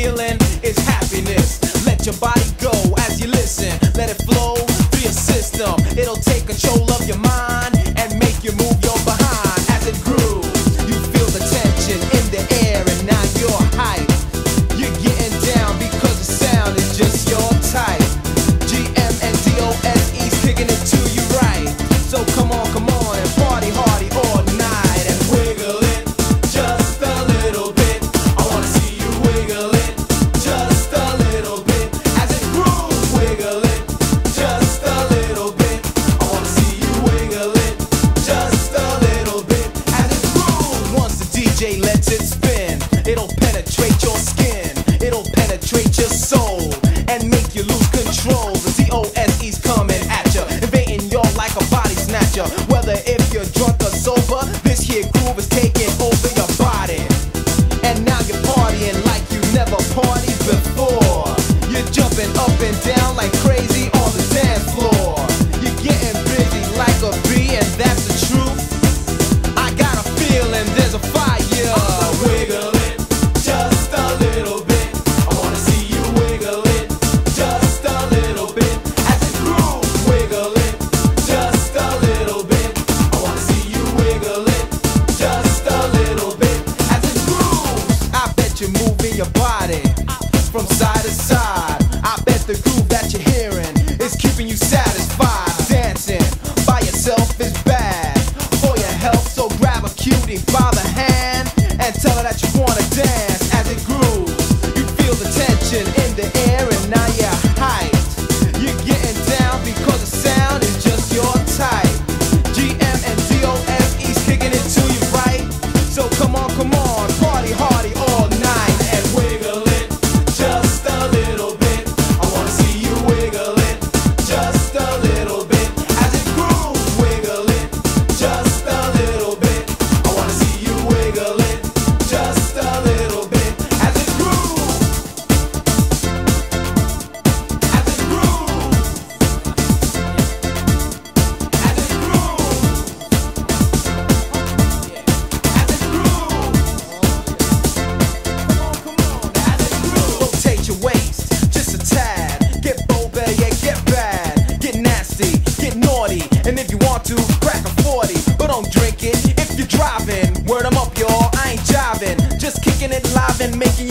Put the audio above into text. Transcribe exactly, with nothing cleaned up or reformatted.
feeling is happiness. Let your body go as you listen. Let it flow through your system. It'll take control of your mind and make you move your behind. As it grooves, you feel the tension in the air and now you're hype. You're getting down because the sound is just your type. G M and D O S E's kicking it to you right. So come on, come on and party hardy all night and wiggle it just a little bit. I wanna see you wiggle it just a little bit. As it grooves, wiggle it just a little bit. I wanna see you wiggle it just a little bit. As it grooves, once the D J lets it spin, it'll penetrate your skin, it'll penetrate your soul and make you lose control. The D O S E's coming at ya, invading your like a body snatcher. Whether if you're drunk or sober, this here groove is taking over your body. And now you're partying like you never partied before. You're jumping up and down like crazy on the dance floor. You're getting busy like a bee and that's the truth. I got a feeling there's a fire. Wiggle it just a little bit. I wanna see you wiggle it just a little bit. As it grooves, wiggle it just a little bit. I wanna see you wiggle it just a little bit. As it grooves, I bet you're moving your body from side to side. I bet the groove that you're hearing is keeping you satisfied. Dancing by yourself is bad for your health, so grab a cutie by the hand and tell her that you wanna dance. As it grooves, you feel the tension in the air and now you're hyped. You're getting down because the sound is just your type. G M and D O S E's kicking it to you right. So come on, come on, party hardy all night and wiggle it just a little bit. I wanna see you wiggle it just a little bit. As it grooves, wiggle it just a little bit. I wanna see you wiggle it just a little bit. As it grooves, as it grooves, as it grooves, as it grooves. Come on, come on, as it grooves. Rotate your waist just a tad. Get bold, better yet get bad. Get nasty, get naughty, and if you want to, crack a forty. But don't drink it if you're driving. Word 'em up, y'all, I ain't jiving. Just kicking it live and making